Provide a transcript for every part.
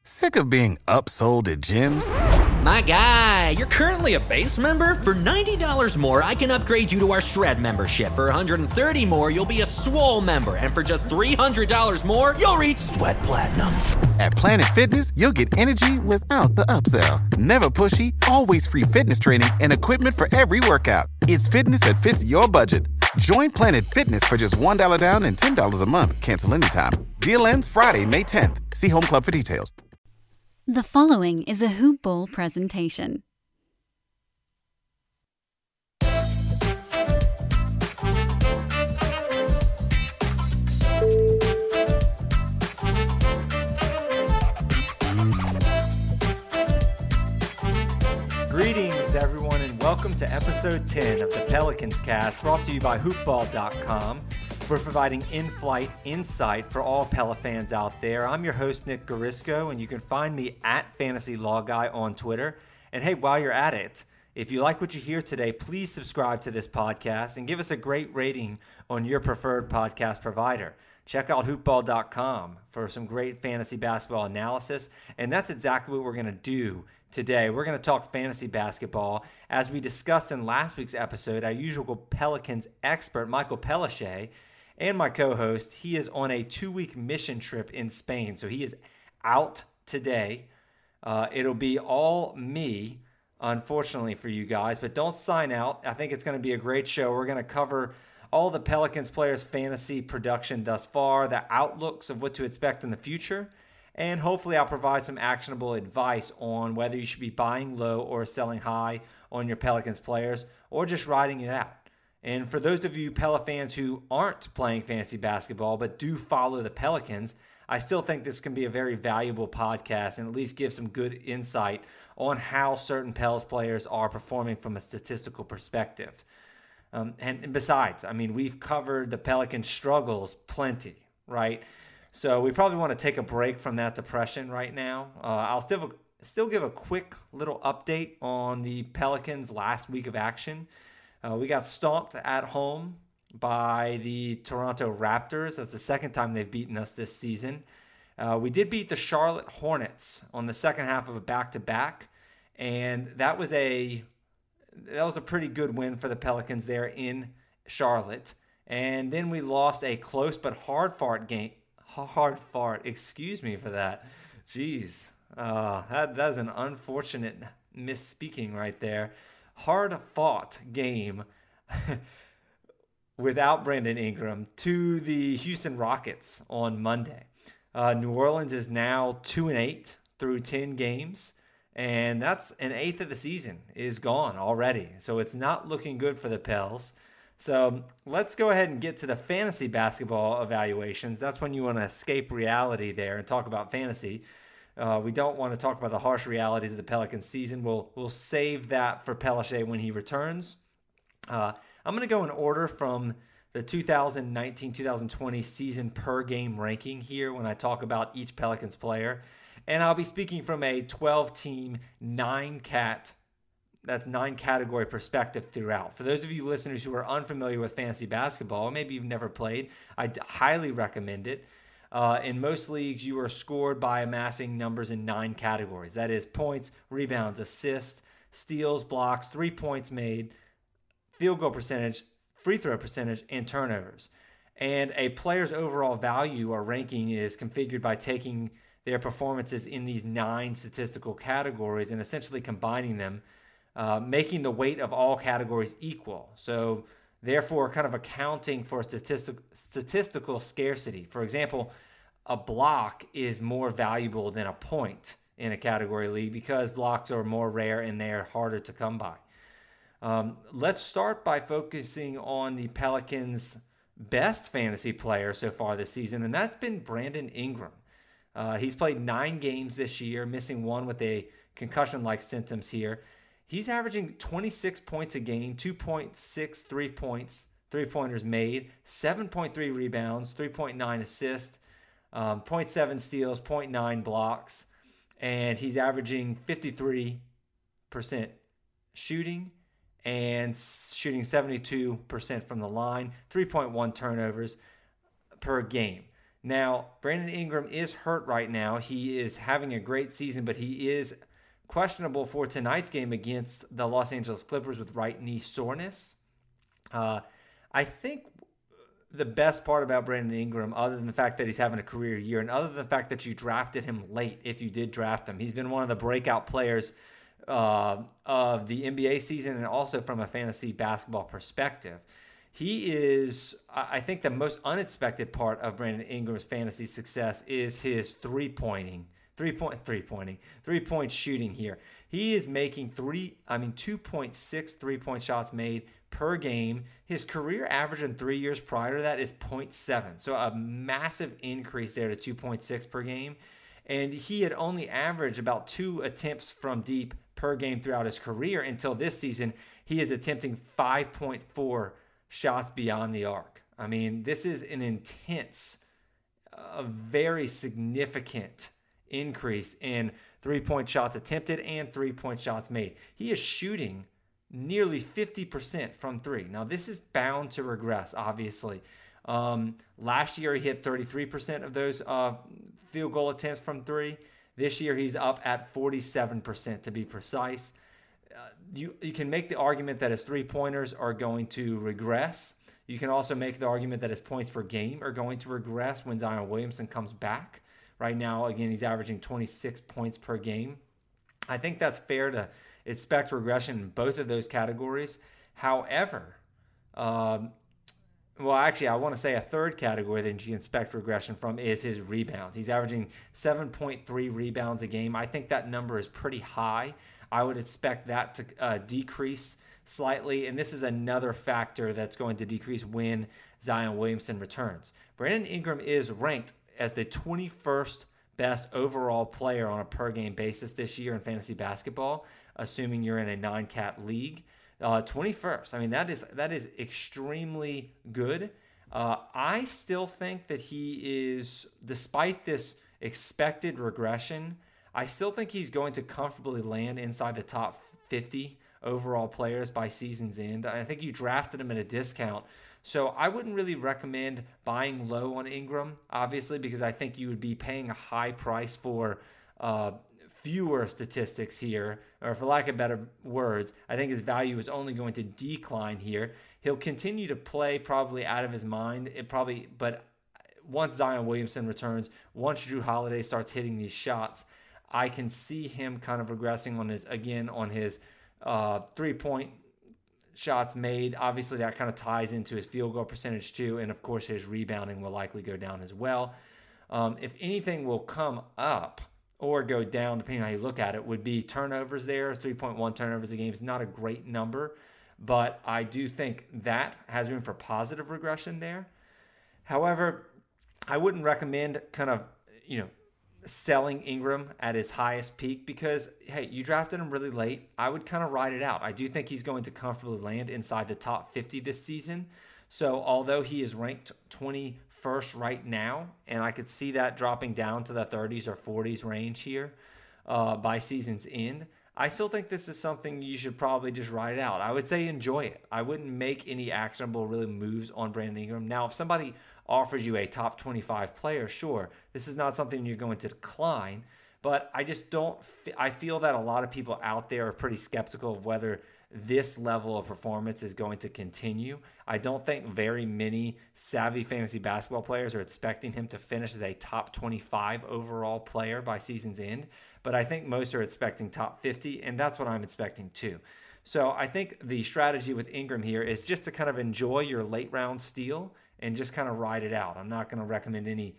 Sick of being upsold at gyms? My guy, you're currently a base member? For $90 more, I can upgrade you to our Shred membership. For $130 more, you'll be a Swole member. And for just $300 more, you'll reach Sweat Platinum. At Planet Fitness, you'll get energy without the upsell. Never pushy, always free fitness training and equipment for every workout. It's fitness that fits your budget. Join Planet Fitness for just $1 down and $10 a month. Cancel anytime. Deal ends Friday, May 10th. See Home Club for details. The following is a Hoop Ball presentation. Greetings, everyone, and welcome to episode 10 of the Pelicans Cast, brought to you by hoopball.com. We're providing in-flight insight for all Pela fans out there. I'm your host, Nick Garisco, and you can find me at Fantasy Law Guy on Twitter. And hey, while you're at it, if you like what you hear today, please subscribe to this podcast and give us a great rating on your preferred podcast provider. Check out hoopball.com for some great fantasy basketball analysis, and that's exactly what we're going to do today. We're going to talk fantasy basketball. As we discussed in last week's episode, our usual Pelicans expert, Michael Pelliche, and my co-host, he is on a 2-week mission trip in Spain, so he is out today. It'll be all me, unfortunately for you guys, but don't sign out. I think it's going to be a great show. We're going to cover all the Pelicans players' fantasy production thus far, the outlooks of what to expect in the future, and hopefully I'll provide some actionable advice on whether you should be buying low or selling high on your Pelicans players, or just riding it out. And for those of you Pela fans who aren't playing fantasy basketball but do follow the Pelicans, I still think this can be a very valuable podcast and at least give some good insight on how certain Pels players are performing from a statistical perspective. And besides, I mean, we've covered the Pelicans' struggles plenty, right? So we probably want to take a break from that depression right now. I'll still give a quick little update on the Pelicans' last week of action. We got stomped at home by the Toronto Raptors. That's the second time they've beaten us this season. We did beat the Charlotte Hornets on the second half of a back-to-back, and that was a pretty good win for the Pelicans there in Charlotte. And then we lost a close but hard-fought game. Excuse me for that. Jeez. That's an unfortunate misspeaking right there. Hard-fought game without Brandon Ingram to the Houston Rockets on Monday. New Orleans is now 2-8 through 10 games, and that's an eighth of the season is gone already. So it's not looking good for the Pels. So let's go ahead and get to the fantasy basketball evaluations. That's when you want to escape reality there and talk about fantasy. We don't want to talk about the harsh realities of the Pelicans season. We'll save that for Pelliche when he returns. I'm going to go in order from the 2019-2020 season per game ranking here when I talk about each Pelicans player. And I'll be speaking from a 12-team, 9-category perspective throughout. For those of you listeners who are unfamiliar with fantasy basketball, or maybe you've never played, I highly recommend it. In most leagues, you are scored by amassing numbers in 9 categories. That is points, rebounds, assists, steals, blocks, 3 points made, field goal percentage, free throw percentage, and turnovers. And a player's overall value or ranking is configured by taking their performances in these 9 statistical categories and essentially combining them, making the weight of all categories equal. So therefore, kind of accounting for statistical scarcity. For example, a block is more valuable than a point in a category league because blocks are more rare and they're harder to come by. Let's start by focusing on the Pelicans' best fantasy player so far this season, and that's been Brandon Ingram. He's played 9 games this year, missing 1 with a concussion-like symptoms here. He's averaging 26 points a game, 2.6 three-pointers made, 7.3 rebounds, 3.9 assists, 0.7 steals, 0.9 blocks, and he's averaging 53% shooting and shooting 72% from the line, 3.1 turnovers per game. Now, Brandon Ingram is hurt right now. He is having a great season, but he is questionable for tonight's game against the Los Angeles Clippers with right knee soreness. I think the best part about Brandon Ingram, other than the fact that he's having a career year and other than the fact that you drafted him late, if you did draft him, he's been one of the breakout players of the NBA season and also from a fantasy basketball perspective. He is, I think, the most unexpected part of Brandon Ingram's fantasy success is his three-point shooting here. He is making 2.6 three-point shots made per game. His career average in 3 years prior to that is 0.7. So a massive increase there to 2.6 per game. And he had only averaged about 2 attempts from deep per game throughout his career until this season. He is attempting 5.4 shots beyond the arc. I mean, this is an intense, a very significant increase in three-point shots attempted and three-point shots made. He is shooting nearly 50% from three. Now, this is bound to regress, obviously. Last year, he hit 33% of those field goal attempts from three. This year, he's up at 47% to be precise. You can make the argument that his three-pointers are going to regress. You can also make the argument that his points per game are going to regress when Zion Williamson comes back. Right now, again, he's averaging 26 points per game. I think that's fair to expect regression in both of those categories. However, I want to say a third category that you can expect regression from is his rebounds. He's averaging 7.3 rebounds a game. I think that number is pretty high. I would expect that to decrease slightly, and this is another factor that's going to decrease when Zion Williamson returns. Brandon Ingram is ranked as the 21st best overall player on a per-game basis this year in fantasy basketball, assuming you're in a 9-cat league. 21st. I mean, that is extremely good. I still think that he is, despite this expected regression, I still think he's going to comfortably land inside the top 50 overall players by season's end. I think you drafted him at a discount. So I wouldn't really recommend buying low on Ingram, obviously, because I think you would be paying a high price for fewer statistics here, or for lack of better words, I think his value is only going to decline here. He'll continue to play probably out of his mind. But once Zion Williamson returns, once Jrue Holiday starts hitting these shots, I can see him kind of regressing on his three-point shots made. Obviously, that kind of ties into his field goal percentage too, and of course, his rebounding will likely go down as well. If anything will come up or go down, depending on how you look at it, would be turnovers there. 3.1 turnovers a game is not a great number, but I do think that has room for positive regression there. However, I wouldn't recommend selling Ingram at his highest peak because, hey, you drafted him really late. I would kind of ride it out. I do think he's going to comfortably land inside the top 50 this season. So although he is ranked 21st right now, and I could see that dropping down to the 30s or 40s range here by season's end, I still think this is something you should probably just ride it out. I would say enjoy it. I wouldn't make any actionable really moves on Brandon Ingram. Now, if somebody offers you a top 25 player, sure, this is not something you're going to decline, but I just don't, I feel that a lot of people out there are pretty skeptical of whether this level of performance is going to continue. I don't think very many savvy fantasy basketball players are expecting him to finish as a top 25 overall player by season's end, but I think most are expecting top 50, and that's what I'm expecting too. So I think the strategy with Ingram here is just to kind of enjoy your late round steal and just kind of ride it out. I'm not going to recommend any,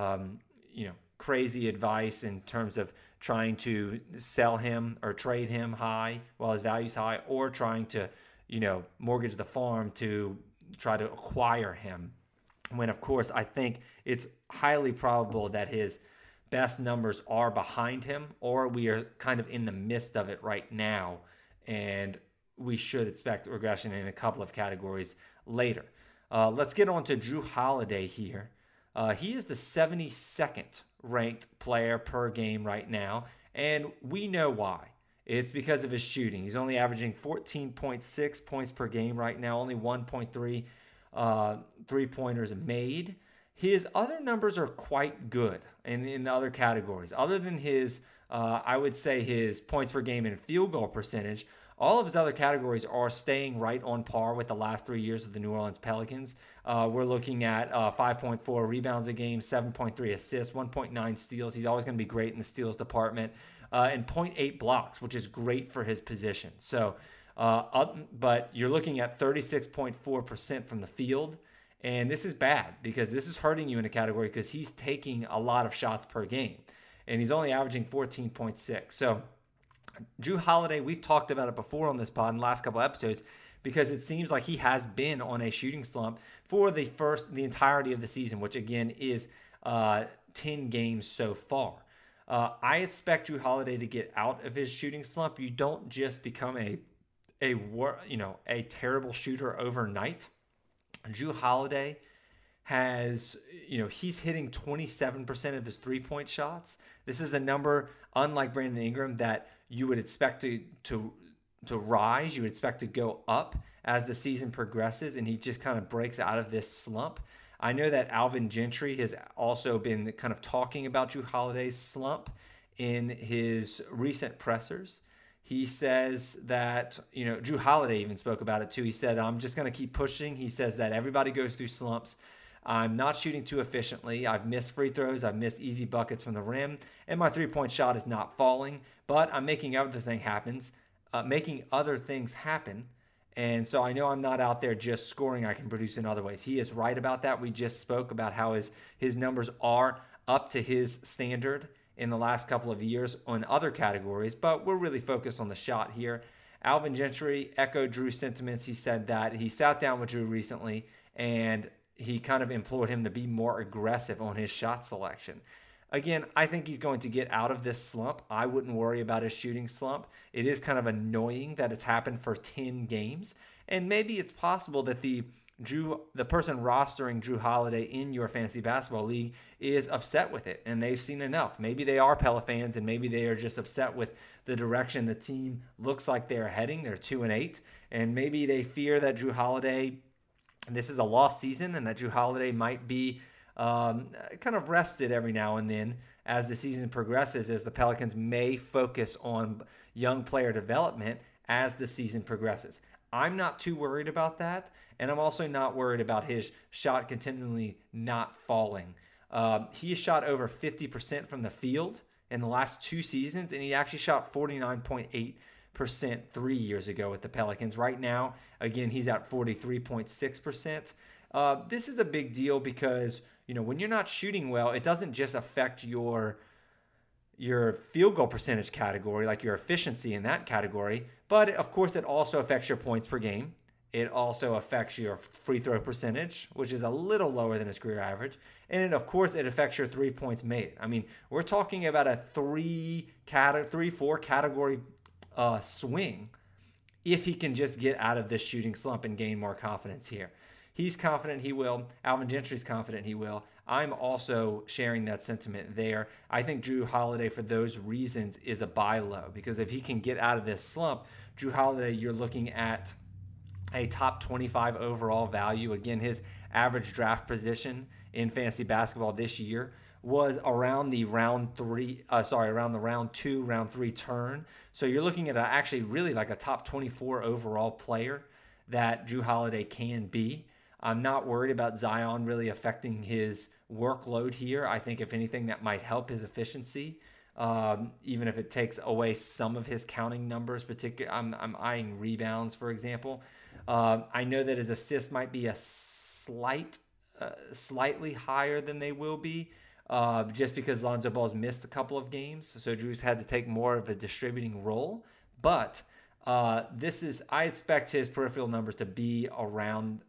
crazy advice in terms of trying to sell him or trade him high while his value's high, or trying to, mortgage the farm to try to acquire him. When, of course, I think it's highly probable that his best numbers are behind him, or we are kind of in the midst of it right now, and we should expect regression in a couple of categories later. Let's get on to Jrue Holiday here. He is the 72nd ranked player per game right now, and we know why. It's because of his shooting. He's only averaging 14.6 points per game right now, only 1.3 three-pointers made. His other numbers are quite good in the other categories. Other than his, I would say his points per game and field goal percentage, all of his other categories are staying right on par with the last 3 years of the New Orleans Pelicans. We're looking at 5.4 rebounds a game, 7.3 assists, 1.9 steals. He's always going to be great in the steals department, and 0.8 blocks, which is great for his position. So, but you're looking at 36.4% from the field. And this is bad because this is hurting you in a category because he's taking a lot of shots per game. And he's only averaging 14.6. So Jrue Holiday, we've talked about it before on this pod in the last couple episodes because it seems like he has been on a shooting slump for the entirety of the season, which again is 10 games so far. I expect Jrue Holiday to get out of his shooting slump. You don't just become a terrible shooter overnight. Jrue Holiday has, he's hitting 27% of his three-point shots. This is a number, unlike Brandon Ingram, that you would expect to rise. You would expect to go up as the season progresses, and he just kind of breaks out of this slump. I know that Alvin Gentry has also been kind of talking about Jrue Holiday's slump in his recent pressers. He says that, Jrue Holiday even spoke about it too. He said, I'm just going to keep pushing. He says that everybody goes through slumps. I'm not shooting too efficiently. I've missed free throws. I've missed easy buckets from the rim. And my three-point shot is not falling. But I'm making other things happen. And so I know I'm not out there just scoring. I can produce in other ways. He is right about that. We just spoke about how his numbers are up to his standard in the last couple of years on other categories, but we're really focused on the shot here. Alvin Gentry echoed Jrue's sentiments. He said that he sat down with Jrue recently and he kind of implored him to be more aggressive on his shot selection. Again, I think he's going to get out of this slump. I wouldn't worry about his shooting slump. It is kind of annoying that it's happened for 10 games, and maybe it's possible that the person rostering Jrue Holiday in your fantasy basketball league is upset with it, and they've seen enough. Maybe they are Pella fans, and maybe they are just upset with the direction the team looks like they're heading. They're 2-8, and maybe they fear that Jrue Holiday, this is a lost season, and that Jrue Holiday might be kind of rested every now and then as the season progresses, as the Pelicans may focus on young player development as the season progresses. I'm not too worried about that. And I'm also not worried about his shot continually not falling. He has shot over 50% from the field in the last 2 seasons, and he actually shot 49.8% 3 years ago with the Pelicans. Right now, again, he's at 43.6%. This is a big deal because, when you're not shooting well, it doesn't just affect your field goal percentage category, like your efficiency in that category, but of course it also affects your points per game. It also affects your free throw percentage, which is a little lower than his career average. And of course, it affects your 3 points made. I mean, we're talking about a 3-4 category swing if he can just get out of this shooting slump and gain more confidence here. He's confident he will. Alvin Gentry's confident he will. I'm also sharing that sentiment there. I think Jrue Holiday, for those reasons, is a buy low, because if he can get out of this slump, Jrue Holiday, you're looking at a top 25 overall value. Again, his average draft position in fantasy basketball this year was around the round 2, round 3 turn. So you're looking at actually really like a top 24 overall player that Jrue Holiday can be. I'm not worried about Zion really affecting his workload here. I think if anything, that might help his efficiency. Even if it takes away some of his counting numbers, particularly I'm eyeing rebounds, for example. I know that his assists might be a slightly higher than they will be, just because Lonzo Ball's missed a couple of games, so Jrue's had to take more of a distributing role. But I expect his peripheral numbers to be around,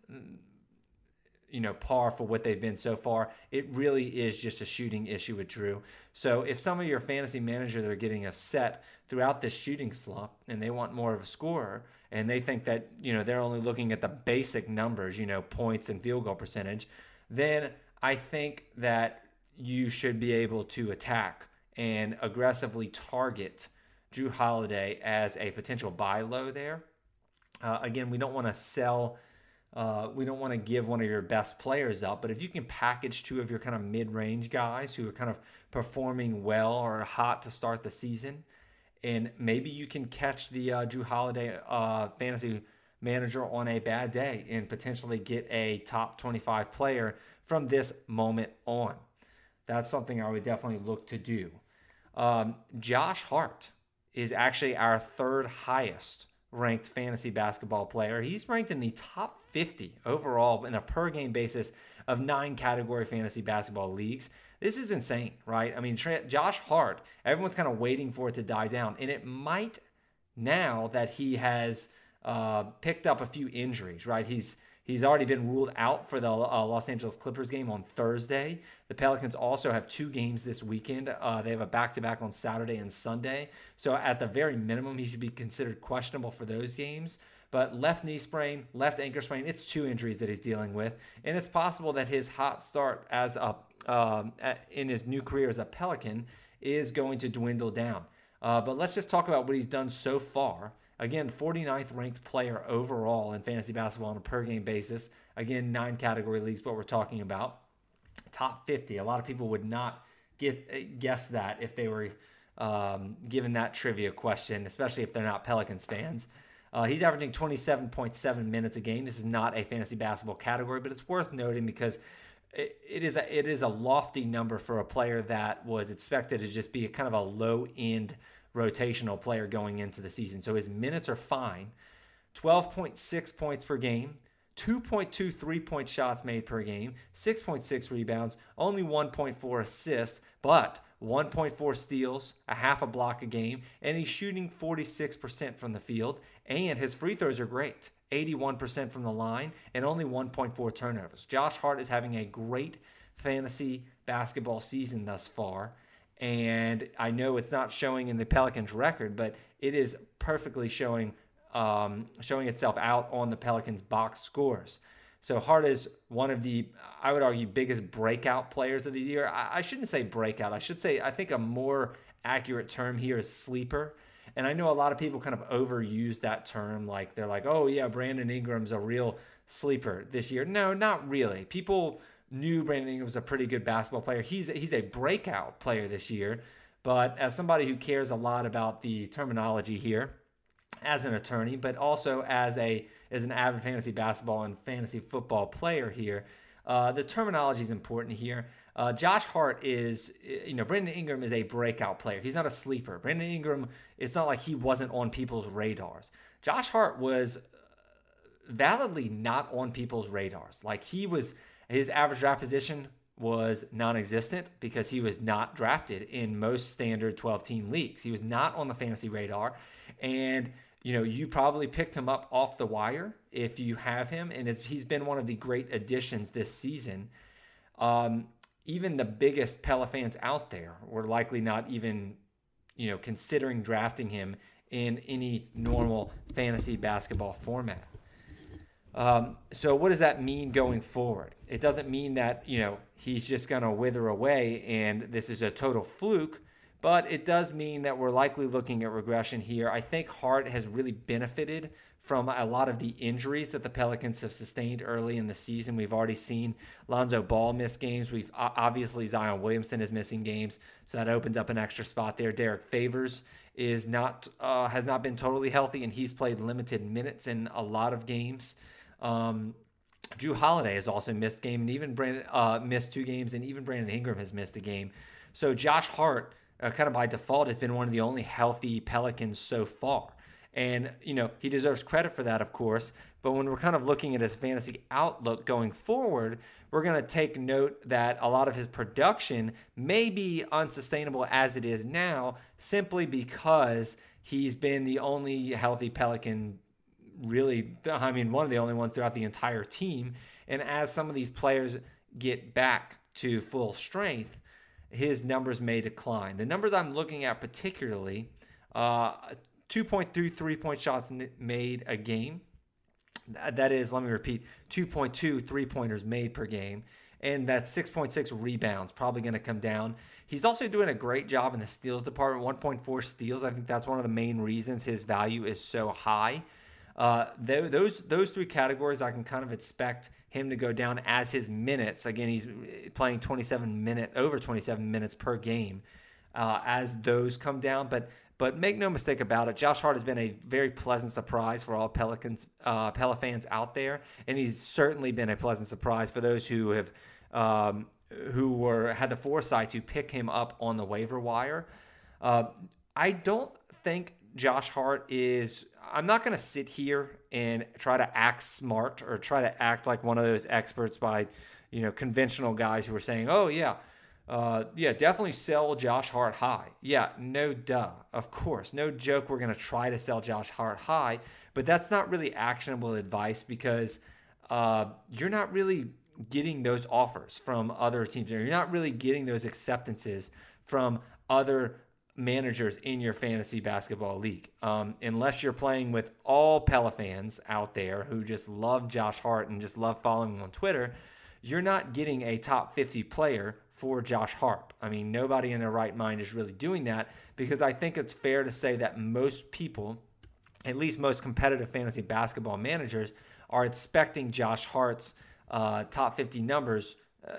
par for what they've been so far. It really is just a shooting issue with Jrue. So if some of your fantasy managers are getting upset throughout this shooting slump and they want more of a scorer, and they think that, they're only looking at the basic numbers, points and field goal percentage, then I think that you should be able to attack and aggressively target Jrue Holiday as a potential buy low there. Again, we don't want to sell We don't want to give one of your best players up, but if you can package two of your kind of mid-range guys who are kind of performing well or hot to start the season, and maybe you can catch the Jrue Holiday fantasy manager on a bad day and potentially get a top 25 player from this moment on. That's something I would definitely look to do. Josh Hart is actually our third highest ranked fantasy basketball player. He's ranked in the top 50 overall in a per game basis of 9 category fantasy basketball leagues. This is insane, right? I mean, Josh Hart, everyone's kind of waiting for it to die down, and it might now that he has picked up a few injuries, right? He's already been ruled out for the Los Angeles Clippers game on Thursday. The Pelicans also have 2 games this weekend. They have a back-to-back on Saturday and Sunday. So at the very minimum, he should be considered questionable for those games. But left knee sprain, left ankle sprain, it's 2 injuries that he's dealing with. And it's possible that his hot start in his new career as a Pelican is going to dwindle down. But let's just talk about what he's done so far. Again, 49th ranked player overall in fantasy basketball on a per game basis. Again, 9 category leagues, what we're talking about. Top 50. A lot of people would not guess that if they were given that trivia question, especially if they're not Pelicans fans. He's averaging 27.7 minutes a game. This is not a fantasy basketball category, but it's worth noting because it is a lofty number for a player that was expected to just be a kind of a low-end rotational player going into the season. So his minutes are fine. 12.6 points per game, 2.2 3-point shots made per game, 6.6 rebounds, only 1.4 assists, but 1.4 steals, a half a block a game, and he's shooting 46% from the field, and his free throws are great. 81% from the line, and only 1.4 turnovers. Josh Hart is having a great fantasy basketball season thus far, and I know it's not showing in the Pelicans record, but it is perfectly showing itself out on the Pelicans box scores. So Hart is one of the, I would argue, biggest breakout players of the year. I shouldn't say breakout. I should say I think a more accurate term here is sleeper. And I know a lot of people kind of overuse that term. Like they're like, oh yeah, Brandon Ingram's a real sleeper this year. No, not really. People knew Brandon Ingram was a pretty good basketball player. He's a breakout player this year. But as somebody who cares a lot about the terminology here, as an attorney, but also as an avid fantasy basketball and fantasy football player here, the terminology is important here. Josh Hart is, Brandon Ingram is a breakout player. He's not a sleeper. Brandon Ingram, it's not like he wasn't on people's radars. Josh Hart was validly not on people's radars. Like his average draft position was non-existent because he was not drafted in most standard 12-team leagues. He was not on the fantasy radar. And you probably picked him up off the wire if you have him, and he's been one of the great additions this season. Even the biggest Pella fans out there were likely not even, considering drafting him in any normal fantasy basketball format. So what does that mean going forward? It doesn't mean that, he's just going to wither away and this is a total fluke. But it does mean that we're likely looking at regression here. I think Hart has really benefited from a lot of the injuries that the Pelicans have sustained early in the season. We've already seen Lonzo Ball miss games. We've obviously Zion Williamson is missing games, so that opens up an extra spot there. Derek Favors has not been totally healthy, and he's played limited minutes in a lot of games. Jrue Holiday has also missed game, and even missed 2 games, and even Brandon Ingram has missed a game. So Josh Hart, kind of by default, has been one of the only healthy Pelicans so far. And, he deserves credit for that, of course. But when we're kind of looking at his fantasy outlook going forward, we're going to take note that a lot of his production may be unsustainable as it is now, simply because he's been the only healthy Pelican, really, one of the only ones throughout the entire team. And as some of these players get back to full strength, his numbers may decline. The numbers I'm looking at particularly, 2.3 3-point shots made a game. That is, let me repeat, 2.2 3-pointers made per game. And that's 6.6 rebounds, probably going to come down. He's also doing a great job in the steals department, 1.4 steals. I think that's one of the main reasons his value is so high. Those three categories, I can kind of expect him to go down as his minutes. Again, he's playing over 27 minutes per game as those come down. But make no mistake about it, Josh Hart has been a very pleasant surprise for all Pele fans out there, and he's certainly been a pleasant surprise for those who have had the foresight to pick him up on the waiver wire. I don't think Josh Hart is. I'm not going to sit here and try to act smart or try to act like one of those experts by, conventional guys who are saying, "Oh yeah, definitely sell Josh Hart high." Yeah, no duh. Of course, no joke. We're going to try to sell Josh Hart high, but that's not really actionable advice because you're not really getting those offers from other teams. You're not really getting those acceptances from other managers in your fantasy basketball league. Unless you're playing with all Pele fans out there who just love Josh Hart and just love following him on Twitter, you're not getting a top 50 player for Josh Hart. I mean, nobody in their right mind is really doing that because I think it's fair to say that most people, at least most competitive fantasy basketball managers, are expecting Josh Hart's top 50 numbers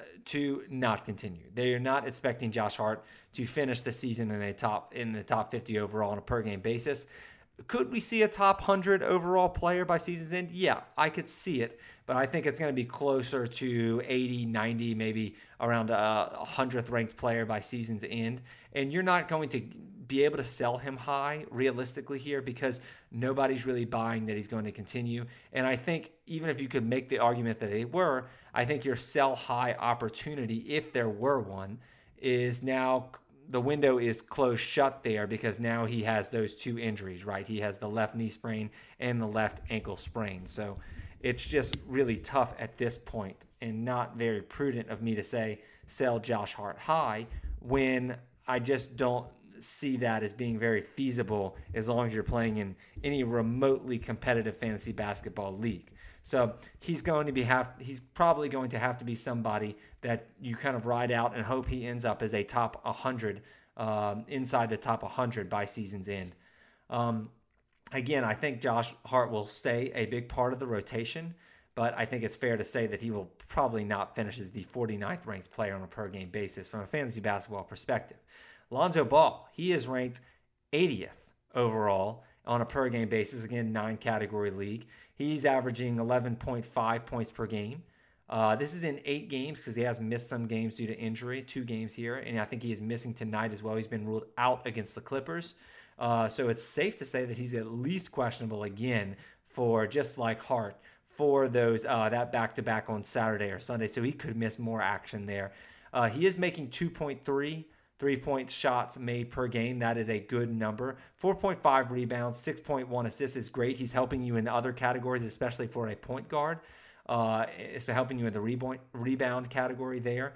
to not continue. They are not expecting Josh Hart to finish the season in the top 50 overall on a per game basis. Could we see a top 100 overall player by season's end? Yeah, I could see it, but I think it's going to be closer to 80, 90, maybe around a 100th ranked player by season's end. And you're not going to be able to sell him high realistically here because nobody's really buying that he's going to continue. And I think even if you could make the argument that they were, I think your sell high opportunity, if there were one, is now the window is closed shut there because now he has those two injuries, right? He has the left knee sprain and the left ankle sprain. So it's just really tough at this point and not very prudent of me to say sell Josh Hart high when I just don't see that as being very feasible as long as you're playing in any remotely competitive fantasy basketball league. So he's probably going to have to be somebody that you kind of ride out and hope he ends up as a top 100, inside the top 100 by season's end. Again, I think Josh Hart will stay a big part of the rotation, but I think it's fair to say that he will probably not finish as the 49th ranked player on a per game basis from a fantasy basketball perspective. Lonzo Ball, he is ranked 80th overall on a per game basis, again, 9-category league. He's averaging 11.5 points per game. This is in 8 games because he has missed some games due to injury, 2 games here, and I think he is missing tonight as well. He's been ruled out against the Clippers. So it's safe to say that he's at least questionable again for, just like Hart, for those that back-to-back on Saturday or Sunday. So he could miss more action there. He is making 2.3 3-point shots made per game. That is a good number. 4.5 rebounds, 6.1 assists is great. He's helping you in other categories, especially for a point guard. It's helping you in the rebound category there.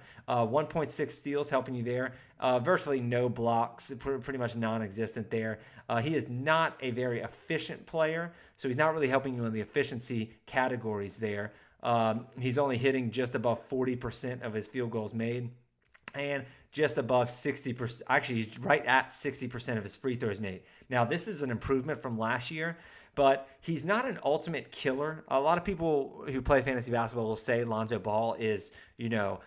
1.6 steals helping you there. Virtually no blocks, pretty much non-existent there. He is not a very efficient player, so he's not really helping you in the efficiency categories there. He's only hitting just above 40% of his field goals made. And just above 60%, actually he's right at 60% of his free throws made. Now, this is an improvement from last year, but he's not an ultimate killer. A lot of people who play fantasy basketball will say Lonzo Ball is, he's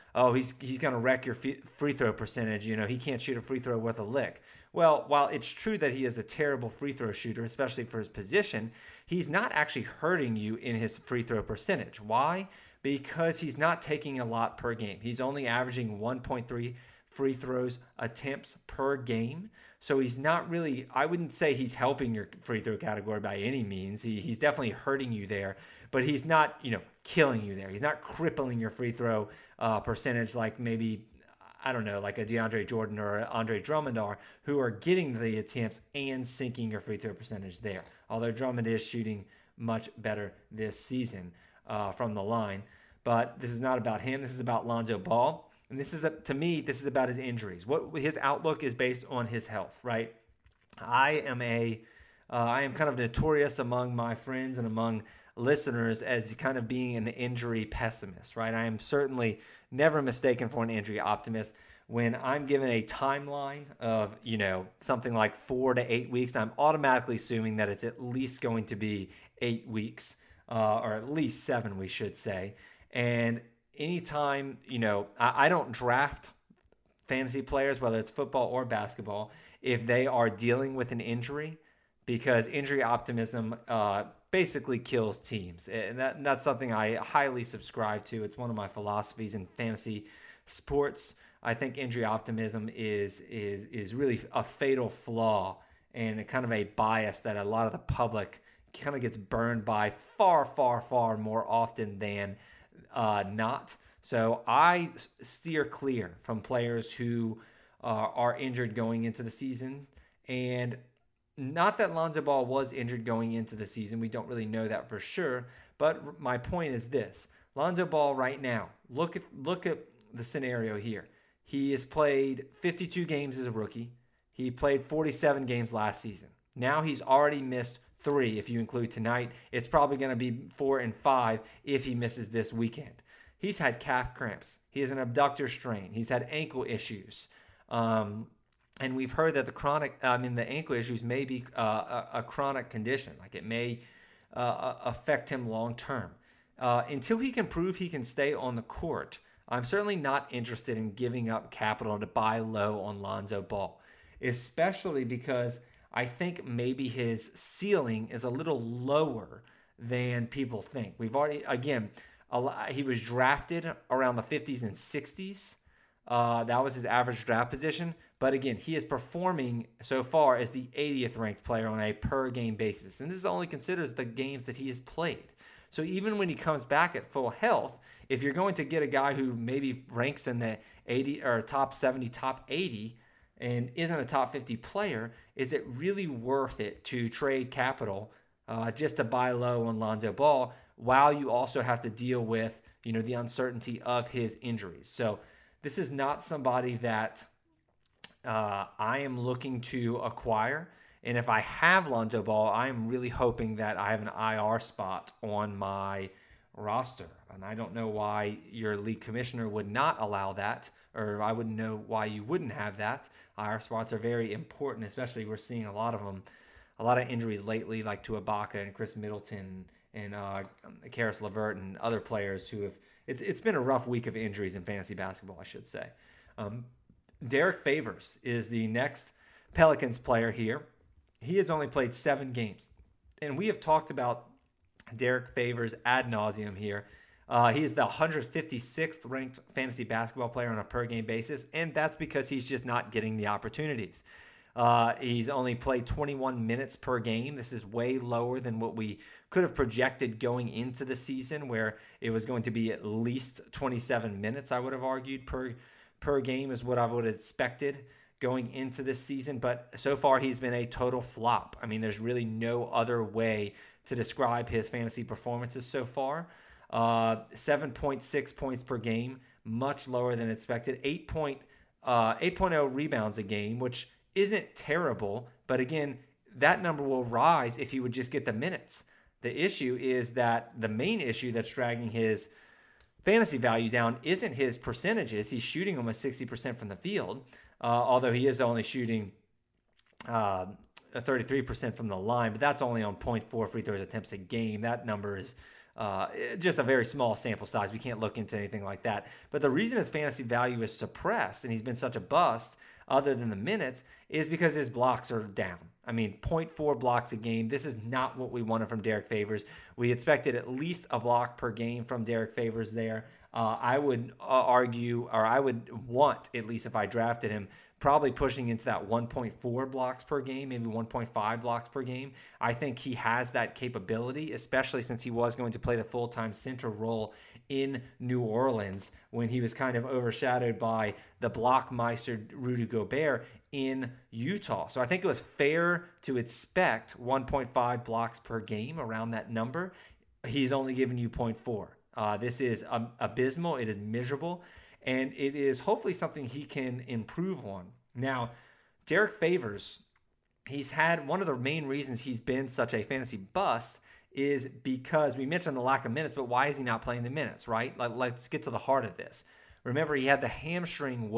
going to wreck your free throw percentage. He can't shoot a free throw worth a lick. Well, while it's true that he is a terrible free throw shooter, especially for his position, he's not actually hurting you in his free throw percentage. Why? Because he's not taking a lot per game. He's only averaging 1.3 free throws attempts per game. So he's not really, I wouldn't say he's helping your free throw category by any means. He's definitely hurting you there, but he's not, killing you there. He's not crippling your free throw percentage like maybe, I don't know, like a DeAndre Jordan or Andre Drummond are, who are getting the attempts and sinking your free throw percentage there. Although Drummond is shooting much better this season from the line. But this is not about him. This is about Lonzo Ball. And this is, to me, this is about his injuries. What his outlook is based on his health, right? I am kind of notorious among my friends and among listeners as kind of being an injury pessimist, right? I am certainly never mistaken for an injury optimist. when I'm given a timeline of, something like 4 to 8 weeks, I'm automatically assuming that it's at least going to be 8 weeks, or at least 7, we should say. And anytime, I don't draft fantasy players, whether it's football or basketball, if they are dealing with an injury, because injury optimism basically kills teams. And that's something I highly subscribe to. It's one of my philosophies in fantasy sports. I think injury optimism is really a fatal flaw and a kind of a bias that a lot of the public kind of gets burned by far, far, far more often than not. So I steer clear from players who are injured going into the season. And not that Lonzo Ball was injured going into the season. We don't really know that for sure. But my point is this. Lonzo Ball right now, look at the scenario here. He has played 52 games as a rookie. He played 47 games last season. Now he's already missed 3 if you include tonight. It's probably going to be 4 and 5 if he misses this weekend. He's had calf cramps. He has an abductor strain. He's had ankle issues. And we've heard that the ankle issues may be a chronic condition. Like it may affect him long term. Until he can prove he can stay on the court, I'm certainly not interested in giving up capital to buy low on Lonzo Ball, especially because I think maybe his ceiling is a little lower than people think. We've already, again, he was drafted around the 50s and 60s. That was his average draft position. But again, he is performing so far as the 80th ranked player on a per game basis. And this only considers the games that he has played. So even when he comes back at full health, if you're going to get a guy who maybe ranks in the 80 or top 70, top 80 and isn't a top 50 player, is it really worth it to trade capital just to buy low on Lonzo Ball while you also have to deal with, the uncertainty of his injuries? So this is not somebody that I am looking to acquire. And if I have Lonzo Ball, I am really hoping that I have an IR spot on my roster. And I don't know why your league commissioner would not allow that, or I wouldn't know why you wouldn't have that. IR spots are very important, especially we're seeing a lot of injuries lately, like to Ibaka and Chris Middleton and Karis LeVert and other players who have. It's been a rough week of injuries in fantasy basketball, I should say. Derek Favors is the next Pelicans player here. He has only played 7 games. And we have talked about Derek Favors ad nauseum here. He is the 156th ranked fantasy basketball player on a per game basis, and that's because he's just not getting the opportunities. He's only played 21 minutes per game. This is way lower than what we could have projected going into the season, where it was going to be at least 27 minutes, I would have argued, per game is what I would have expected going into this season. But so far, he's been a total flop. I mean, there's really no other way to describe his fantasy performances so far. 7.6 points per game, much lower than expected. 8.0 rebounds a game, which isn't terrible, but again, that number will rise if he would just get the minutes. The issue is that the main issue that's dragging his fantasy value down isn't his percentages. He's shooting almost 60% from the field, although he is only shooting 33% from the line, but that's only on 0.4 free throws attempts a game. That number is just a very small sample size. We can't look into anything like that. But the reason his fantasy value is suppressed and he's been such a bust, other than the minutes, is because his blocks are down. I mean, 0.4 blocks a game. This is not what we wanted from Derek Favors. We expected at least a block per game from Derek Favors there. I would argue, or I would want, at least if I drafted him, probably pushing into that 1.4 blocks per game, maybe 1.5 blocks per game. I think he has that capability, especially since he was going to play the full-time center role in New Orleans when he was kind of overshadowed by the blockmeister Rudy Gobert in Utah. So I think it was fair to expect 1.5 blocks per game, around that number. He's only given you 0.4. This is abysmal. It is miserable. And it is hopefully something he can improve on. Now, Derek Favors, he's had one of the main reasons he's been such a fantasy bust is because we mentioned the lack of minutes, but why is he not playing the minutes, right? Let's get to the heart of this. remember he had the hamstring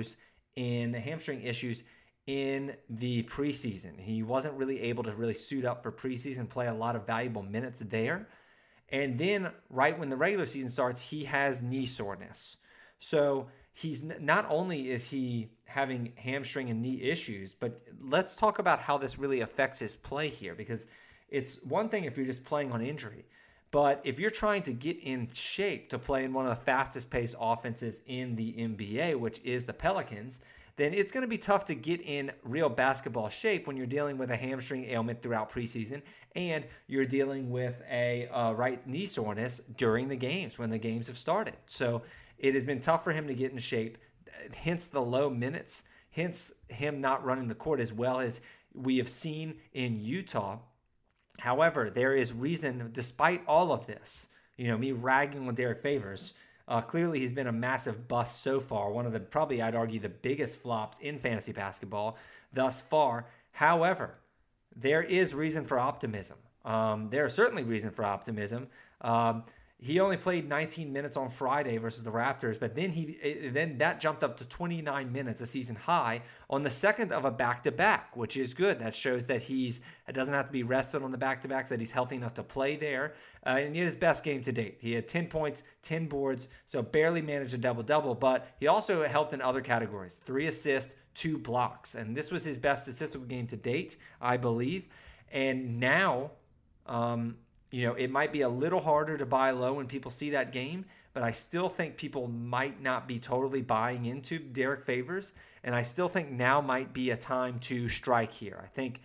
issues in the preseason. He wasn't really able to really suit up for preseason, play a lot of valuable minutes there. And then right when the regular season starts, he has knee soreness. So he's not only is he having hamstring and knee issues, but let's talk about how this really affects his play here, because it's one thing if you're just playing on injury, but if you're trying to get in shape to play in one of the fastest paced offenses in the NBA, which is the Pelicans, then it's going to be tough to get in real basketball shape when you're dealing with a hamstring ailment throughout preseason and you're dealing with a right knee soreness during the games when the games have started. So it has been tough for him to get in shape, hence the low minutes, hence him not running the court as well as we have seen in Utah. However, there is reason, despite all of this, me ragging on Derek Favors, clearly he's been a massive bust so far. One of the, probably I'd argue, the biggest flops in fantasy basketball thus far. However, there is reason for optimism. There is certainly reason for optimism. He only played 19 minutes on Friday versus the Raptors, but then that jumped up to 29 minutes, a season high, on the second of a back-to-back, which is good. That shows that it doesn't have to be rested on the back-to-back, that he's healthy enough to play there. And he had his best game to date. He had 10 points, 10 boards, so barely managed a double-double, but he also helped in other categories. 3 assists, 2 blocks. And this was his best statistical game to date, I believe. And now, it might be a little harder to buy low when people see that game, but I still think people might not be totally buying into Derek Favors, and I still think now might be a time to strike here.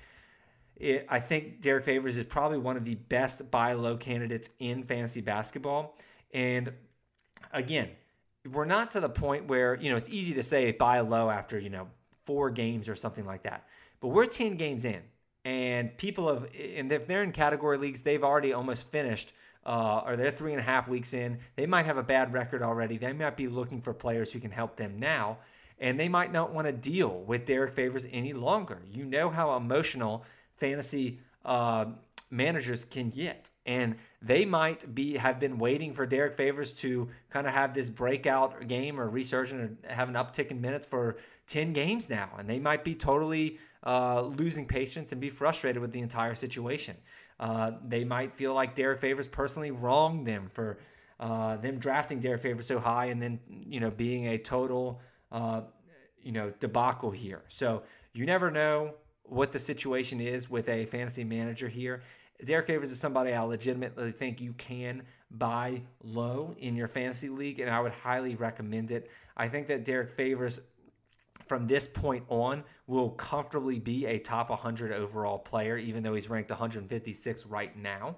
I think Derek Favors is probably one of the best buy low candidates in fantasy basketball. And again, we're not to the point where, it's easy to say buy low after, 4 games or something like that, but we're 10 games in. And and if they're in category leagues, they've already almost finished, or they're 3.5 weeks in. They might have a bad record already. They might be looking for players who can help them now, and they might not want to deal with Derek Favors any longer. You know how emotional fantasy managers can get, and they might have been waiting for Derek Favors to kind of have this breakout game or resurgence or have an uptick in minutes for 10 games now, and they might be totally losing patience and be frustrated with the entire situation. They might feel like Derek Favors personally wronged them for them drafting Derek Favors so high and then, being a total, debacle here. So you never know what the situation is with a fantasy manager here. Derek Favors is somebody I legitimately think you can buy low in your fantasy league, and I would highly recommend it. I think that Derek Favors, from this point on, will comfortably be a top 100 overall player, even though he's ranked 156 right now.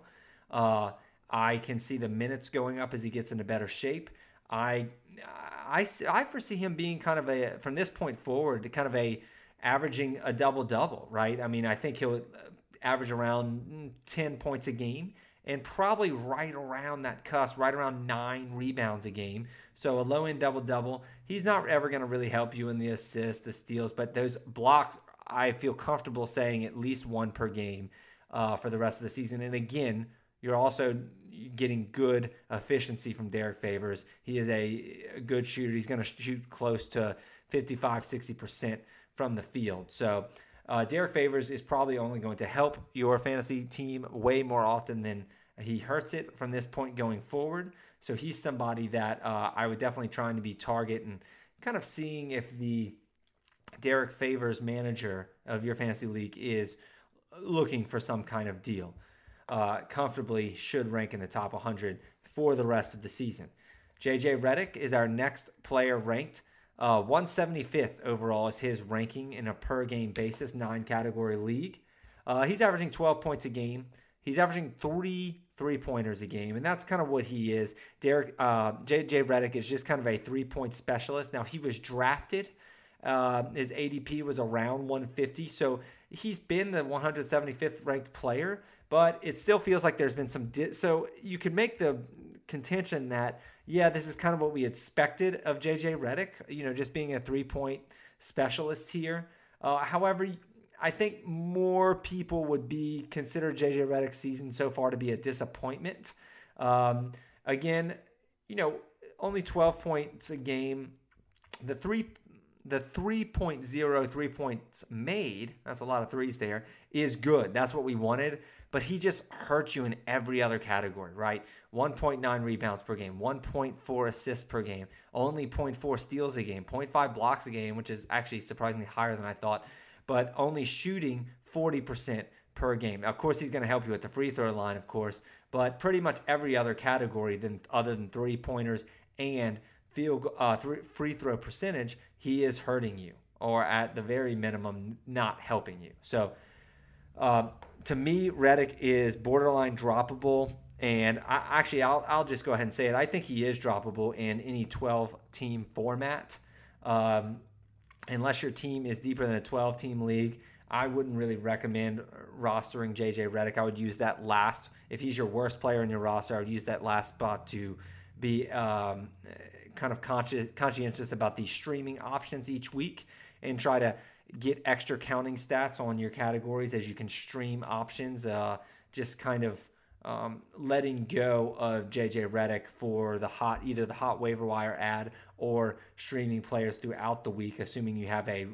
I can see the minutes going up as he gets into better shape. I foresee him being kind of from this point forward, kind of averaging a double-double, right? I mean, I think he'll average around 10 points a game and probably right around that cusp, right around 9 rebounds a game. So a low-end double-double. He's not ever going to really help you in the assists, the steals, but those blocks, I feel comfortable saying at least 1 per game for the rest of the season. And again, you're also getting good efficiency from Derek Favors. He is a good shooter. He's going to shoot close to 55-60% from the field. So Derek Favors is probably only going to help your fantasy team way more often than he hurts it from this point going forward. So he's somebody that I would definitely try to be target and kind of seeing if the Derek Favors manager of your fantasy league is looking for some kind of deal. Comfortably should rank in the top 100 for the rest of the season. JJ Redick is our next player ranked. 175th overall is his ranking in a per-game basis, 9-category league. He's averaging 12 points a game. He's averaging 3 3-pointers a game, and that's kind of what he is. JJ Redick is just kind of a 3-point specialist. Now, he was drafted. His ADP was around 150, so he's been the 175th ranked player, but it still feels like there's been some so you could make the contention that, yeah, this is kind of what we expected of JJ Redick, just being a 3-point specialist here. However, I think more people would consider JJ Redick's season so far to be a disappointment. Again, only 12 points a game. The 3.0 3 points made, that's a lot of threes there, is good. That's what we wanted. But he just hurts you in every other category, right? 1.9 rebounds per game, 1.4 assists per game, only 0.4 steals a game, 0.5 blocks a game, which is actually surprisingly higher than I thought, but only shooting 40% per game. Of course, he's going to help you at the free throw line, of course, but pretty much every other category other than three-pointers and free throw percentage, he is hurting you, or at the very minimum, not helping you. So to me, Redick is borderline droppable, and I'll just go ahead and say it. I think he is droppable in any 12-team format. Unless your team is deeper than a 12-team league, I wouldn't really recommend rostering JJ Redick. I would use that last. If he's your worst player in your roster, I would use that last spot to be kind of conscientious about the streaming options each week and try to get extra counting stats on your categories as you can stream options. Just kind of letting go of JJ Redick for either the hot waiver wire ad or streaming players throughout the week, assuming you have a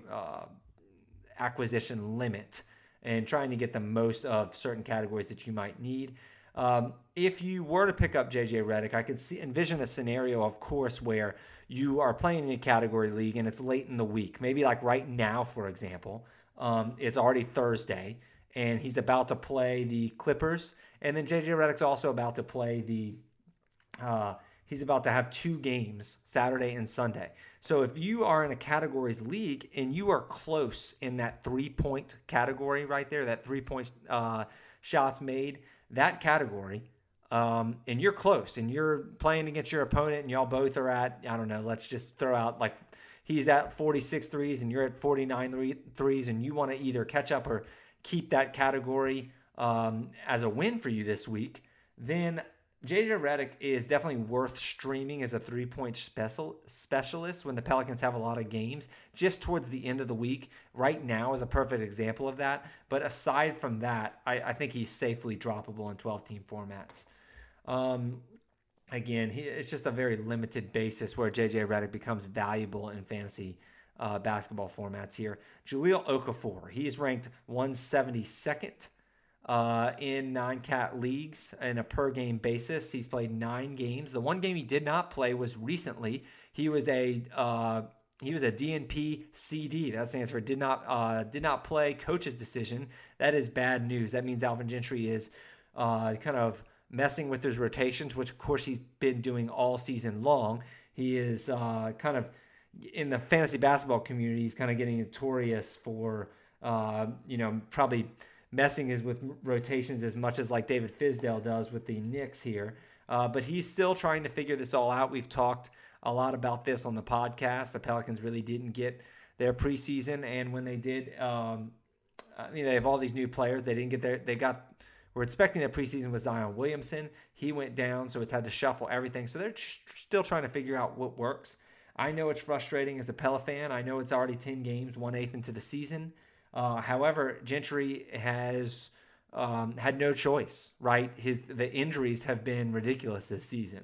acquisition limit, and trying to get the most of certain categories that you might need. If you were to pick up JJ Redick, I could envision a scenario, of course, where you are playing in a category league and it's late in the week. Maybe like right now, for example, it's already Thursday and he's about to play the Clippers. And then JJ Redick's also about to play he's about to have 2 games, Saturday and Sunday. So if you are in a categories league and you are close in that 3-point category right there, that 3-point shots made, that category, and you're close and you're playing against your opponent and y'all both are at, I don't know, let's just throw out like he's at 46 threes and you're at 49 threes, and you want to either catch up or keep that category as a win for you this week, then JJ Redick is definitely worth streaming as a 3-point specialist when the Pelicans have a lot of games. Just towards the end of the week, right now is a perfect example of that. But aside from that, I think he's safely droppable in 12-team formats. Again, it's just a very limited basis where JJ Redick becomes valuable in fantasy basketball formats here. Jahlil Okafor, he's ranked 172nd. In non-cat leagues in a per-game basis. He's played 9 games. The one game he did not play was recently. He was a DNP CD. That stands for did not play, coach's decision. That is bad news. That means Alvin Gentry is kind of messing with his rotations, which of course he's been doing all season long. He is kind of in the fantasy basketball community. He's kind of getting notorious for probably messing with rotations as much as like David Fizdale does with the Knicks here. But he's still trying to figure this all out. We've talked a lot about this on the podcast. The Pelicans really didn't get their preseason, and when they did, they have all these new players. They didn't get we're expecting that preseason was Zion Williamson. He went down, so it's had to shuffle everything. So they're still trying to figure out what works. I know it's frustrating as a Pela fan. I know it's already 10 games, 1/8 into the season. However, Gentry has had no choice, right? The injuries have been ridiculous this season.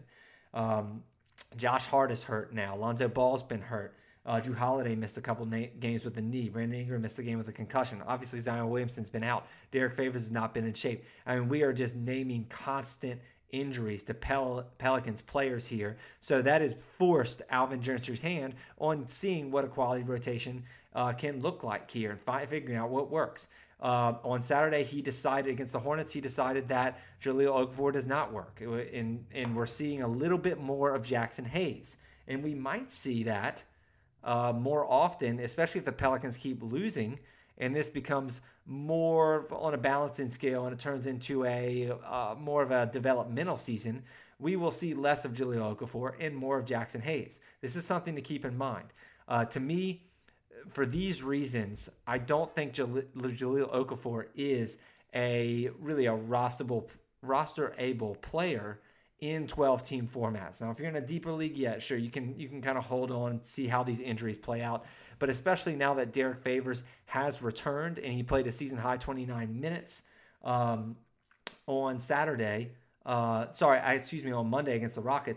Josh Hart is hurt now. Lonzo Ball's been hurt. Drew Holiday missed a couple games with a knee. Brandon Ingram missed a game with a concussion. Obviously, Zion Williamson's been out. Derek Favors has not been in shape. I mean, we are just naming constant injuries to Pelicans players here. So that has forced Alvin Gentry's hand on seeing what a quality rotation can look like here and figuring out what works. On Saturday, he decided against the Hornets, he decided that Jahlil Okafor does not work. And we're seeing a little bit more of Jackson Hayes. And we might see that more often, especially if the Pelicans keep losing and this becomes more on a balancing scale and it turns into a more of a developmental season. We will see less of Jahlil Okafor and more of Jackson Hayes. This is something to keep in mind. To me, for these reasons, I don't think Jahlil Okafor is really a roster-able player in 12-team formats. Now, if you're in a deeper league, yeah, sure, you can kind of hold on and see how these injuries play out. But especially now that Derek Favors has returned and he played a season-high 29 minutes on Monday against the Rockets,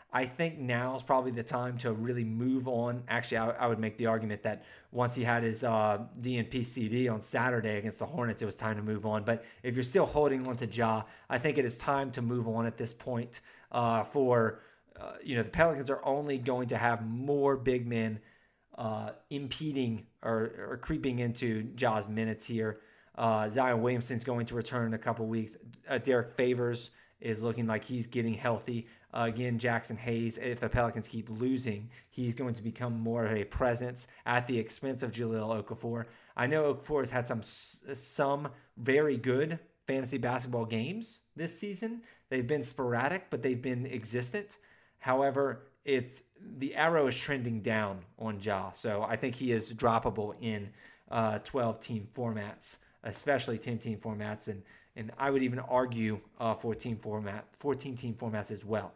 I think now is probably the time to really move on. Actually, I would make the argument that once he had his DNP CD on Saturday against the Hornets, it was time to move on. But if you're still holding on to Ja, I think it is time to move on at this point. The Pelicans are only going to have more big men impeding or creeping into Ja's minutes here. Zion Williamson's going to return in a couple weeks. Derek Favors is looking like he's getting healthy. Again, Jackson Hayes, if the Pelicans keep losing, he's going to become more of a presence at the expense of Jahlil Okafor. I know Okafor has had some very good fantasy basketball games this season. They've been sporadic, but they've been existent. However, the arrow is trending down on Ja, so I think he is droppable in 12-team formats, especially 10-team formats, and I would even argue 14-team formats as well.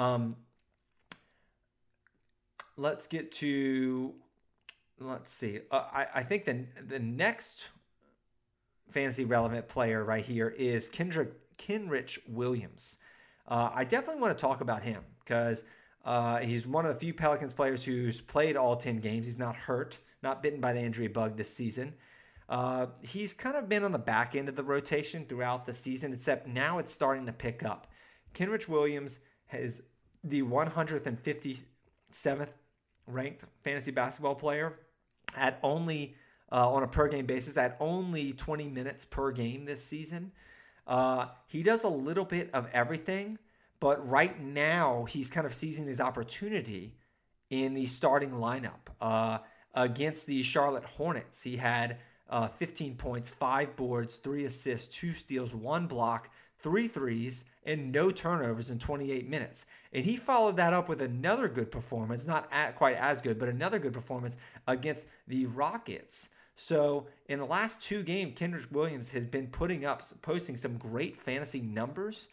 Let's see. I think the next fantasy relevant player right here is Kenrich Williams. I definitely want to talk about him because he's one of the few Pelicans players who's played all 10 games. He's not hurt, not bitten by the injury bug this season. He's kind of been on the back end of the rotation throughout the season, except now it's starting to pick up. Kenrich Williams is the 157th ranked fantasy basketball player at only, on a per game basis, at only 20 minutes per game this season. He does a little bit of everything, but right now he's kind of seizing his opportunity in the starting lineup. Against the Charlotte Hornets, he had 15 points, 5 boards, 3 assists, 2 steals, 1 block, 3 threes, and no turnovers in 28 minutes. And he followed that up with another good performance, not quite as good, but another good performance against the Rockets. So in the last 2 games, Kenrich Williams has been posting some great fantasy numbers.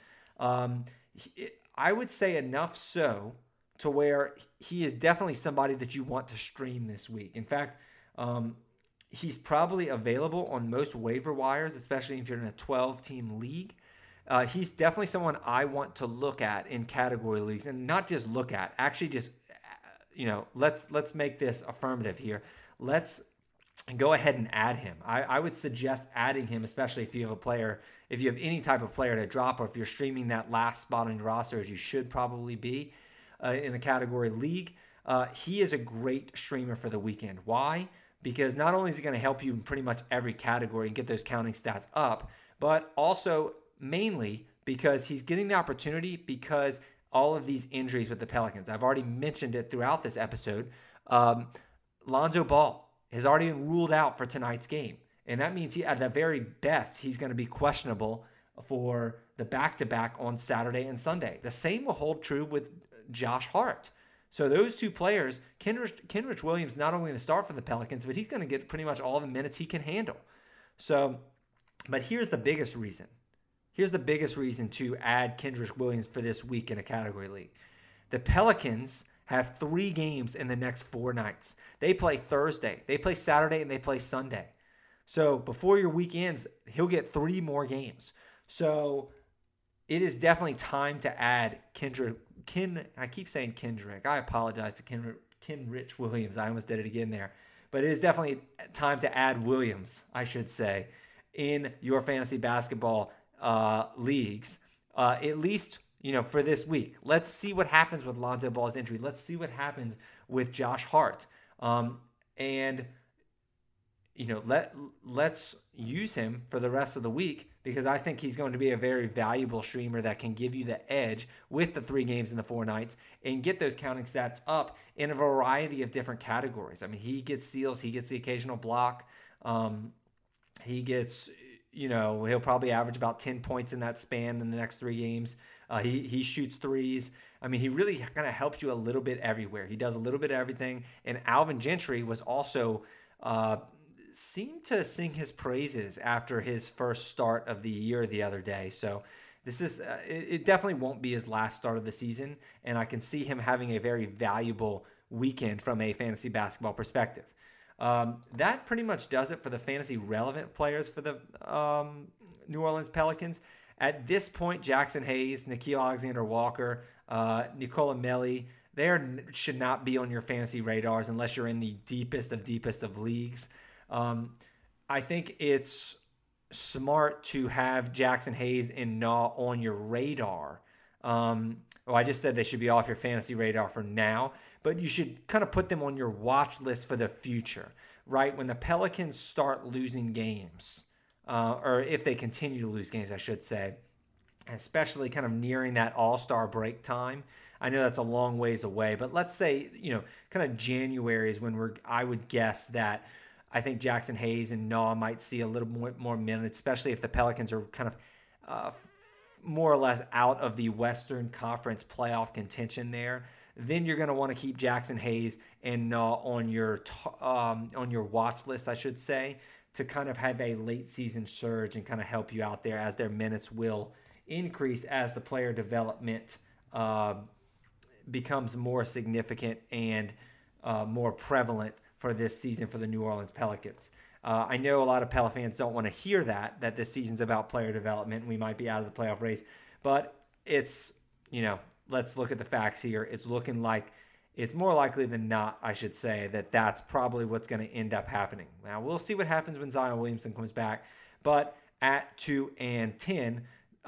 I would say enough so to where he is definitely somebody that you want to stream this week. In fact, he's probably available on most waiver wires, especially if you're in a 12-team league. He's definitely someone I want to look at in category leagues, and not just look at. Actually, just let's make this affirmative here. Let's go ahead and add him. I would suggest adding him, especially if you have any type of player to drop, or if you're streaming that last spot on your roster, as you should probably be in a category league. He is a great streamer for the weekend. Why? Because not only is he going to help you in pretty much every category and get those counting stats up, but also mainly because he's getting the opportunity because all of these injuries with the Pelicans. I've already mentioned it throughout this episode. Lonzo Ball has already been ruled out for tonight's game. And that means at the very best, he's going to be questionable for the back-to-back on Saturday and Sunday. The same will hold true with Josh Hart. So those 2 players, Kenrich Williams, not only going to start for the Pelicans, but he's going to get pretty much all the minutes he can handle. So, but here's the biggest reason. Here's the biggest reason to add Kenrich Williams for this week in a category league. The Pelicans have 3 games in the next 4 nights. They play Thursday, they play Saturday, and they play Sunday. So before your week ends, he'll get 3 more games. So it is definitely time to add I keep saying Kendrick. I apologize to Kenrich Williams. I almost did it again there. But it is definitely time to add Williams, I should say, in your fantasy basketball leagues, at least, for this week. Let's see what happens with Lonzo Ball's injury. Let's see what happens with Josh Hart. Let's use him for the rest of the week, because I think he's going to be a very valuable streamer that can give you the edge with the 3 games in the 4 nights and get those counting stats up in a variety of different categories. I mean, he gets steals, he gets the occasional block. He gets, he'll probably average about 10 points in that span in the next 3 games. He shoots threes. I mean, he really kind of helps you a little bit everywhere. He does a little bit of everything. And Alvin Gentry was also seemed to sing his praises after his first start of the year the other day. So this is it definitely won't be his last start of the season, and I can see him having a very valuable weekend from a fantasy basketball perspective. That pretty much does it for the fantasy relevant players for the New Orleans Pelicans. At this point, Jackson Hayes, Nickeil Alexander-Walker, Nicola Melli, they should not be on your fantasy radars unless you're in the deepest of leagues. I think it's smart to have Jackson Hayes and Naw on your radar. I just said they should be off your fantasy radar for now, but you should kind of put them on your watch list for the future, right? When the Pelicans start losing games, or if they continue to lose games, I should say, especially kind of nearing that All-Star break time. I know that's a long ways away, but let's say, kind of January is when I would guess that I think Jackson Hayes and Naw might see a little more minutes, especially if the Pelicans are kind of more or less out of the Western Conference playoff contention there. Then you're going to want to keep Jackson Hayes and Naw on your watch list, I should say, to kind of have a late season surge and kind of help you out there as their minutes will increase as the player development becomes more significant and more prevalent for this season for the New Orleans Pelicans. I know a lot of Pelican fans don't want to hear that this season's about player development and we might be out of the playoff race, but it's, let's look at the facts here. It's looking like it's more likely than not, I should say, that's probably what's going to end up happening. Now, we'll see what happens when Zion Williamson comes back, but at 2-8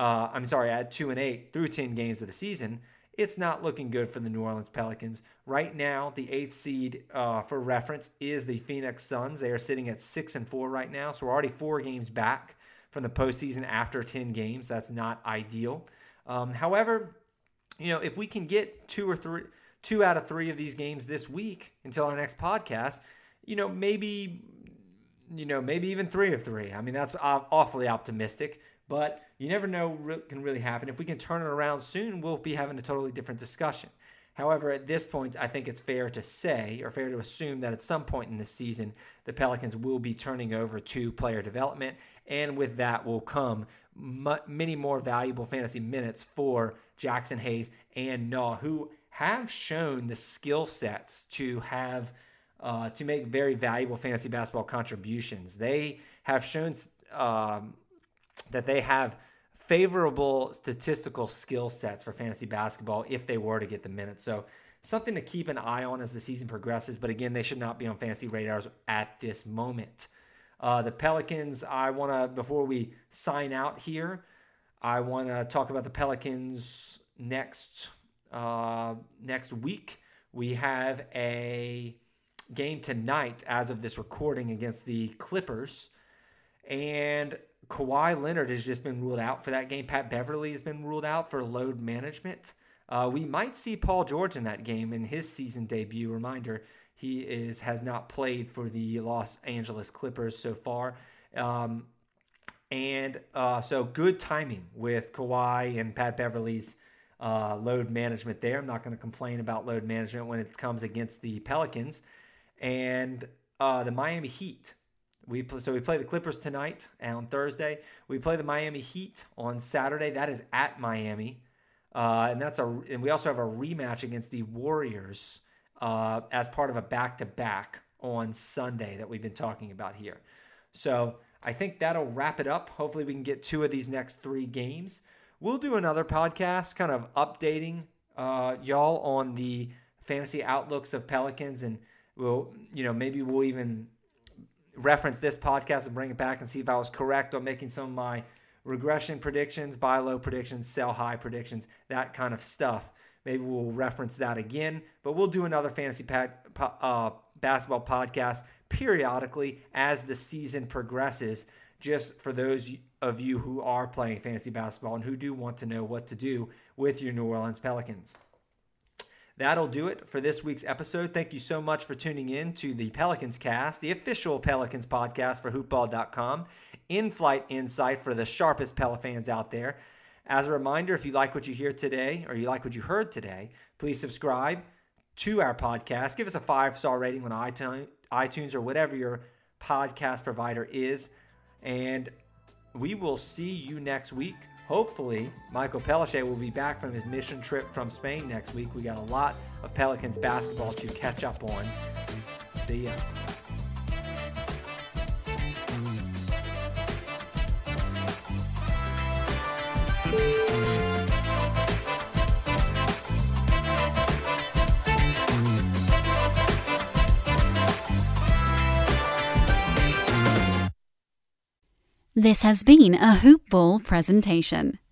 through 10 games of the season, it's not looking good for the New Orleans Pelicans. Right now, the 8th seed, for reference, is the Phoenix Suns. They are sitting at 6-4 right now, so we're already 4 games back from the postseason after 10 games. That's not ideal. However, if we can get 2 out of 3 of these games this week until our next podcast, maybe even 3 of 3. I mean, that's awfully optimistic. But you never know what can really happen. If we can turn it around soon, we'll be having a totally different discussion. However, at this point, I think it's fair to say or fair to assume that at some point in this season, the Pelicans will be turning over to player development. And with that will come many more valuable fantasy minutes for Jackson Hayes and Naw, who have shown the skill sets to have to make very valuable fantasy basketball contributions. They have shown that they have favorable statistical skill sets for fantasy basketball if they were to get the minutes. So something to keep an eye on as the season progresses. But again, they should not be on fantasy radars at this moment. The Pelicans, before we sign out here, I want to talk about the Pelicans next week. We have a game tonight as of this recording against the Clippers. And Kawhi Leonard has just been ruled out for that game. Pat Beverly has been ruled out for load management. We might see Paul George in that game in his season debut. Reminder, he has not played for the Los Angeles Clippers so far. So good timing with Kawhi and Pat Beverly's load management there. I'm not going to complain about load management when it comes against the Pelicans. And the Miami Heat. We play the Clippers tonight on Thursday. We play the Miami Heat on Saturday. That is at Miami, and we also have a rematch against the Warriors as part of a back-to-back on Sunday that we've been talking about here. So I think that'll wrap it up. Hopefully we can get 2 of these next 3 games. We'll do another podcast, kind of updating y'all on the fantasy outlooks of Pelicans, and maybe we'll even reference this podcast and bring it back and see if I was correct on making some of my regression predictions, buy low predictions, sell high predictions, that kind of stuff. Maybe we'll reference that again, but we'll do another fantasy basketball podcast periodically as the season progresses, just for those of you who are playing fantasy basketball and who do want to know what to do with your New Orleans Pelicans. That'll do it for this week's episode. Thank you so much for tuning in to the Pelicans Cast, the official Pelicans podcast for hoopball.com. In-flight insight for the sharpest Pelic fans out there. As a reminder, if you like what you hear today or you like what you heard today, please subscribe to our podcast. Give us a 5-star rating on iTunes or whatever your podcast provider is. And we will see you next week. Hopefully, Michael Pellicer will be back from his mission trip from Spain next week. We got a lot of Pelicans basketball to catch up on. See ya. This has been a Hoop Ball presentation.